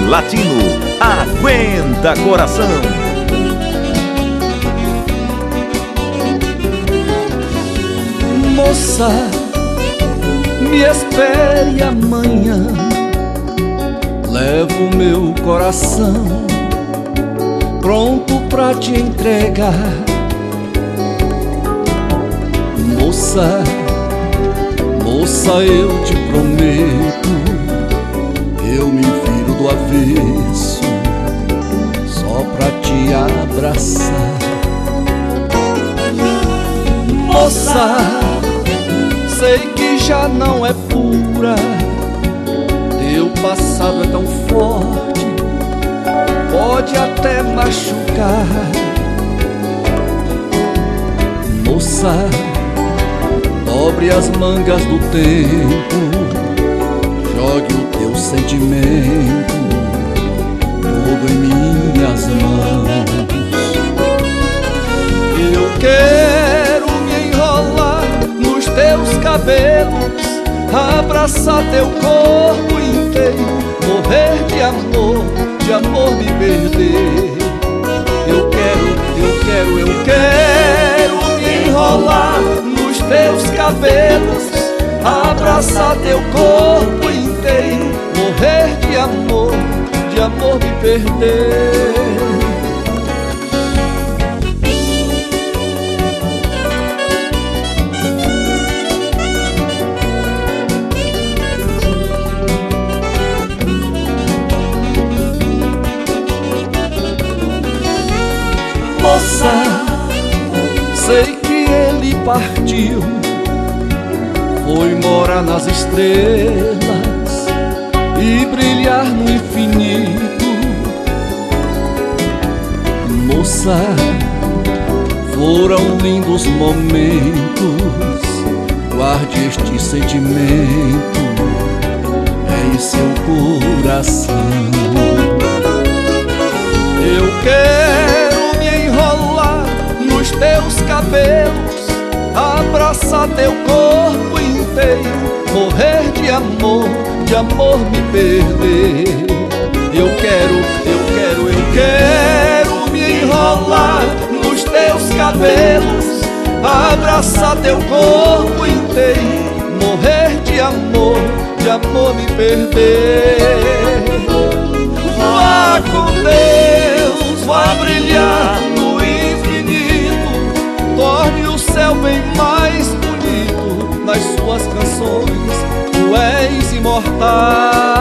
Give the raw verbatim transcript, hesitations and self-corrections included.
Latino, aguenta coração. Moça, me espere amanhã, levo meu coração pronto pra te entregar. Moça, moça, eu te prometo, eu me viro do avesso só pra te abraçar. Moça, sei que já não é pura, teu passado é tão forte, pode até machucar. Moça, dobre as mangas do tempo, jogue o teu sentimento todo em minhas mãos. Eu quero me enrolar nos teus cabelos, abraçar teu corpo inteiro, morrer de amor, de amor me perder. Eu quero, eu quero, eu quero me enrolar nos teus cabelos, abraçar teu corpo inteiro, morrer de amor, de amor me perder. Moça, sei que ele partiu, foi morar nas estrelas e brilhar no infinito. Moça, foram lindos momentos, guarde este sentimento em seu coração. Eu quero me enrolar nos teus cabelos, abraçar teu corpo inteiro, morrer de amor, de amor me perder. Eu quero, eu quero, eu quero me enrolar nos teus cabelos, abraçar teu corpo inteiro, morrer de amor, de amor me perder. Vá com Deus, vá brilhar no infinito, torne o céu bem mais bonito nas suas canções, tu és imortal.